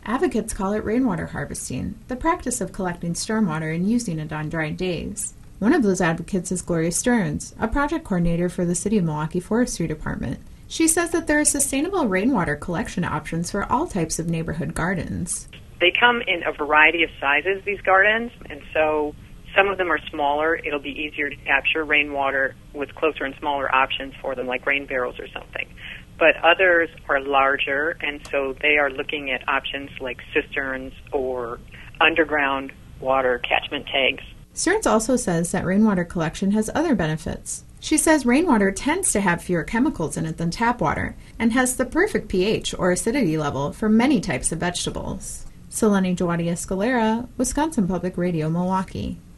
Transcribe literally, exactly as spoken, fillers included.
Advocates call it rainwater harvesting, the practice of collecting stormwater and using it on dry days. One of those advocates is Gloria Stearns, a project coordinator for the City of Milwaukee Forestry Department. She says that there are sustainable rainwater collection options for all types of neighborhood gardens. They come in a variety of sizes, these gardens, and so some of them are smaller. It'll be easier to capture rainwater with closer and smaller options for them, like rain barrels or something. But others are larger, and so they are looking at options like cisterns or underground water catchment tanks. Stearns also says that rainwater collection has other benefits. She says rainwater tends to have fewer chemicals in it than tap water and has the perfect pH or acidity level for many types of vegetables. Selene Jawadi Escalera, Wisconsin Public Radio, Milwaukee.